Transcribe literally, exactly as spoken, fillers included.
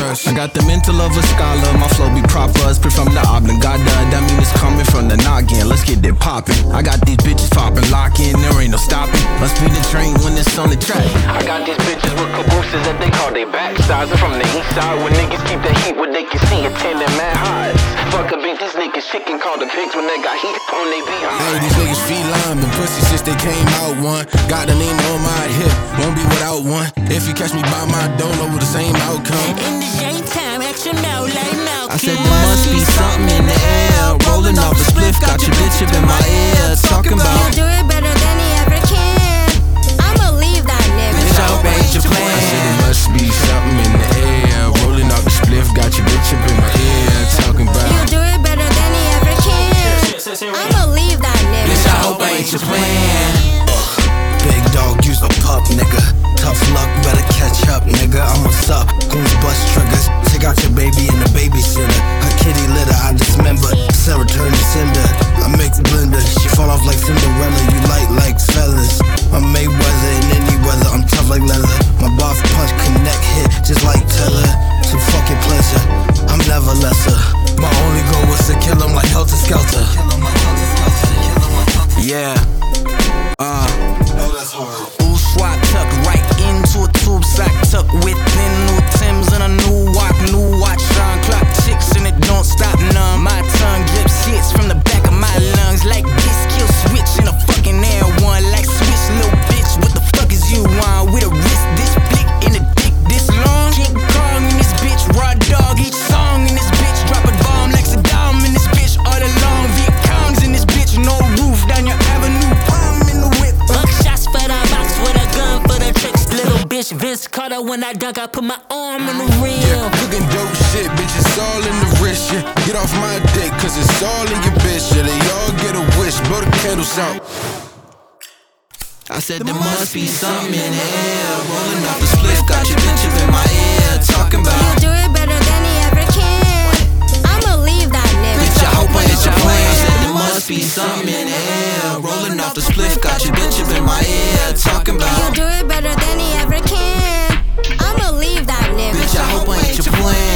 trust. I got the mental of a scholar, my flow be proper. Spit from the oblongata, that mean it's coming from the noggin. Let's get that poppin'. I got these bitches poppin', lockin', there ain't no stopping. Must be the train when it's on the track. I got these bitches with cabooses that they call they backsides. I'm from the east side where niggas keep the heat where they can see it tending mad highs. Fuck a beat, these niggas shit can call the pigs when they got heat on they behind. Hey, these niggas feline, been pussy since they came out one. Got the name on my hip, won't be without one. If you catch me by my door, over the same outcome. In the same time, action now, like now. I said there must be something in the air. Rolling off a spliff, got your bitch up in my ear. Talking about he'll do it better than he ever can. I'ma leave that nigga. Bitch, I hope ain't your plan. I said there must be something in the air. Rolling off the spliff, got your bitch up in my ear. Talking about he'll do it better than he ever can. I'ma leave that nigga. Bitch, I hope ain't your plan. Big dog, use a pup, nigga. Tough luck, better catch up, nigga. I'ma suck, goons bust triggers. Take out your baby and the babysitter. Her kitty litter, I dismember. Sarah turn to cinder. I make blender. She fall off like Cinderella. You light like feathers. I'm Mayweather in any weather. I'm tough like leather. My boss punch connect hit just like Teller. To fucking pleasure. I'm never lesser. My only goal was to kill him like Helter Skelter. Yeah. Uh. Oh, that's hard. Ooh, swat tuck right into a tube sock tuck within new Timbs and a new walk, new watch on clock chicks and it don't stop none. My tongue drips hits from the back of my lungs like this kill switch in a fucking air one like switch little bitch. What the fuck is you on with a wrist this big and a dick this long? King Kong in this bitch, raw dog each song in this bitch, drop a bomb like Saddam in this bitch all along. Viet Congs in this bitch, no roof down your avenue. Palm in the whip. Buckshots for the box with a gun for the tricks. Little bitch, Vince Carter when I dunk, I put my arm in the rim. yeah, cooking dope shit, bitch, it's all in the wrist, yeah. Get off my dick, cause it's all in your bitch, yeah. They all get a wish, blow the candles out. I said there must be something in the air. Rolling off the spliff, got your bitch up in my ear. Talking about he'll do it better than he ever can. I'ma leave that nigga. bitch, I hope ain't your plan. I said there must be something in the air. Rolling off the spliff, got your bitch up in my ear. Talking about he'll do it better than he ever can. I'ma leave that nigga. bitch, I hope ain't your plan.